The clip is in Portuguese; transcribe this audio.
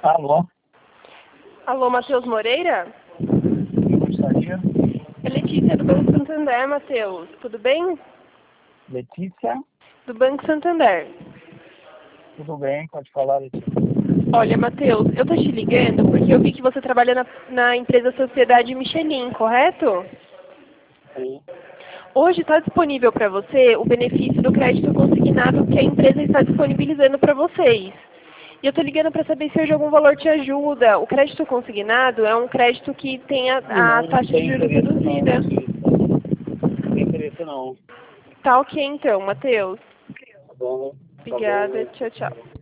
Alô? Alô, Matheus Moreira? Eu gostaria. É Letícia do Banco Santander, Matheus. Tudo bem? Letícia? Do Banco Santander. Tudo bem? Pode falar, Letícia. Olha, Matheus, eu tô te ligando porque eu vi que você trabalha na empresa Sociedade Michelin, correto? Sim. Hoje está disponível para você o benefício do crédito consignado que a empresa está disponibilizando para vocês. E eu estou ligando para saber se hoje algum valor te ajuda. O crédito consignado é um crédito que tem a Não taxa de tem juros interesse não, reduzida. Letícia. Não tem interesse não. Tá ok então, Matheus. Tá bom? Tá bom. Obrigada. Tchau, tchau.